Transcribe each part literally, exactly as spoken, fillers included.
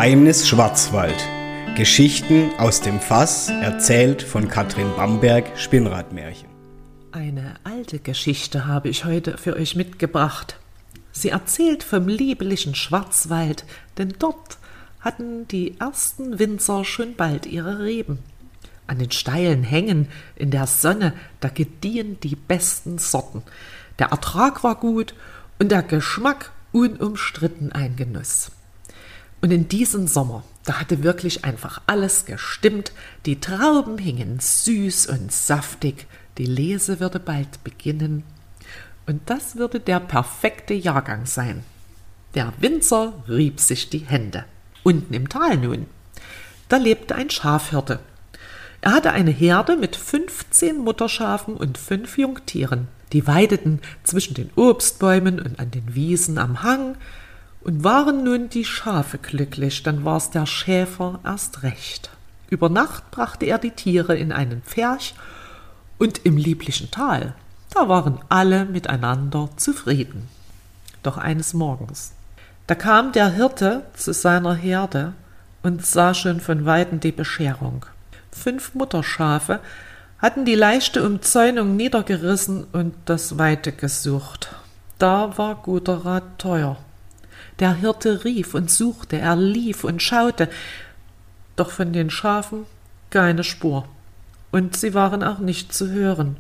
Geheimnis Schwarzwald. Geschichten aus dem Fass, erzählt von Katrin Bamberg, Spinnradmärchen. Eine alte Geschichte habe ich heute für euch mitgebracht. Sie erzählt vom lieblichen Schwarzwald, denn dort hatten die ersten Winzer schon bald ihre Reben. An den steilen Hängen in der Sonne, da gediehen die besten Sorten. Der Ertrag war gut und der Geschmack unumstritten ein Genuss. Und in diesem Sommer, da hatte wirklich einfach alles gestimmt. Die Trauben hingen süß und saftig, die Lese würde bald beginnen. Und das würde der perfekte Jahrgang sein. Der Winzer rieb sich die Hände. Unten im Tal nun, da lebte ein Schafhirte. Er hatte eine Herde mit fünfzehn Mutterschafen und fünf Jungtieren. Die weideten zwischen den Obstbäumen und an den Wiesen am Hang. Und waren nun die Schafe glücklich, dann war's der Schäfer erst recht. Über Nacht brachte er die Tiere in einen Pferch, und im lieblichen Tal, da waren alle miteinander zufrieden. Doch eines Morgens, da kam der Hirte zu seiner Herde und sah schon von weitem die Bescherung. Fünf Mutterschafe hatten die leichte Umzäunung niedergerissen und das Weite gesucht. Da war guter Rat teuer. Der Hirte rief und suchte, er lief und schaute, doch von den Schafen keine Spur, und sie waren auch nicht zu hören.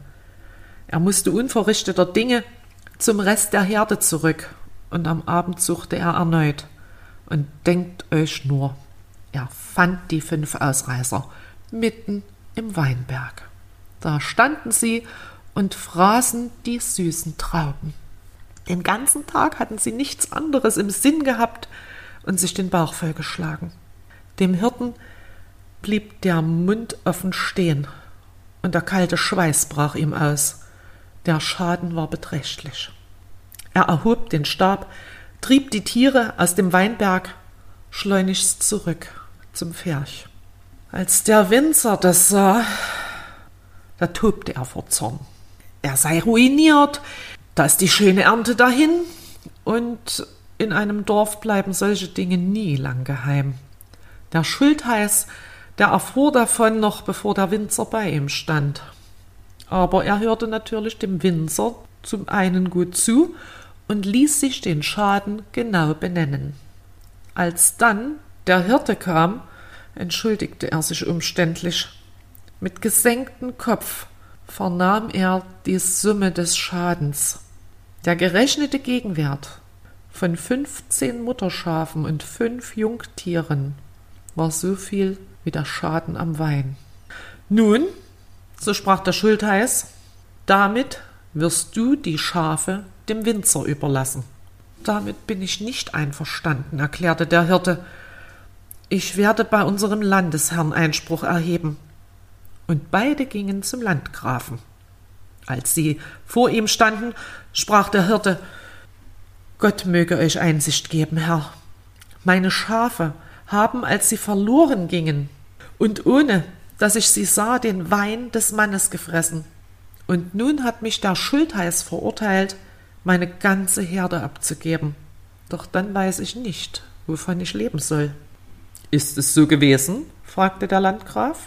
Er musste unverrichteter Dinge zum Rest der Herde zurück, und am Abend suchte er erneut. Und denkt euch nur, er fand die fünf Ausreißer mitten im Weinberg. Da standen sie und fraßen die süßen Trauben. Den ganzen Tag hatten sie nichts anderes im Sinn gehabt und sich den Bauch vollgeschlagen. Dem Hirten blieb der Mund offen stehen und der kalte Schweiß brach ihm aus. Der Schaden war beträchtlich. Er erhob den Stab, trieb die Tiere aus dem Weinberg schleunigst zurück zum Pferch. Als der Winzer das sah, da tobte er vor Zorn. Er sei ruiniert, da ist die schöne Ernte dahin, und in einem Dorf bleiben solche Dinge nie lang geheim. Der Schultheiß, der erfuhr davon noch, bevor der Winzer bei ihm stand. Aber er hörte natürlich dem Winzer zum einen gut zu und ließ sich den Schaden genau benennen. Als dann der Hirte kam, entschuldigte er sich umständlich. Mit gesenktem Kopf vernahm er die Summe des Schadens. Der gerechnete Gegenwert von fünfzehn Mutterschafen und fünf Jungtieren war so viel wie der Schaden am Wein. Nun, so sprach der Schultheiß, damit wirst du die Schafe dem Winzer überlassen. Damit bin ich nicht einverstanden, erklärte der Hirte. Ich werde bei unserem Landesherrn Einspruch erheben. Und beide gingen zum Landgrafen. Als sie vor ihm standen, sprach der Hirte: Gott möge euch Einsicht geben, Herr. Meine Schafe haben, als sie verloren gingen, und ohne, dass ich sie sah, den Wein des Mannes gefressen. Und nun hat mich der Schultheiß verurteilt, meine ganze Herde abzugeben. Doch dann weiß ich nicht, wovon ich leben soll. Ist es so gewesen? Fragte der Landgraf.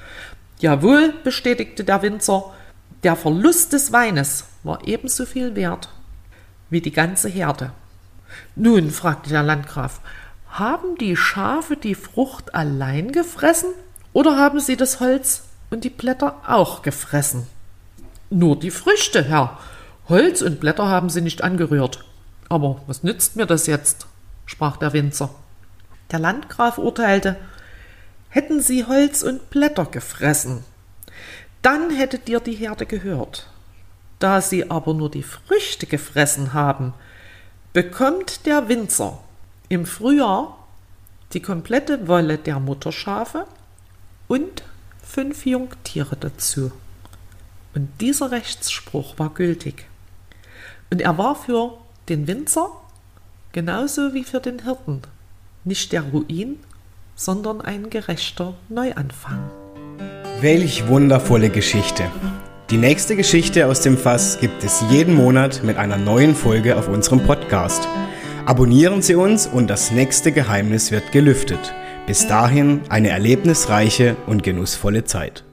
Jawohl, bestätigte der Winzer, der Verlust des Weines war ebenso viel wert wie die ganze Herde. Nun, fragte der Landgraf, haben die Schafe die Frucht allein gefressen oder haben sie das Holz und die Blätter auch gefressen? Nur die Früchte, Herr. Holz und Blätter haben sie nicht angerührt. Aber was nützt mir das jetzt? Sprach der Winzer. Der Landgraf urteilte, hätten sie Holz und Blätter gefressen, dann hätte dir die Herde gehört. Da sie aber nur die Früchte gefressen haben, bekommt der Winzer im Frühjahr die komplette Wolle der Mutterschafe und fünf Jungtiere dazu. Und dieser Rechtsspruch war gültig. Und er war für den Winzer genauso wie für den Hirten nicht der Ruin, sondern ein gerechter Neuanfang. Welch wundervolle Geschichte. Die nächste Geschichte aus dem Fass gibt es jeden Monat mit einer neuen Folge auf unserem Podcast. Abonnieren Sie uns und das nächste Geheimnis wird gelüftet. Bis dahin eine erlebnisreiche und genussvolle Zeit.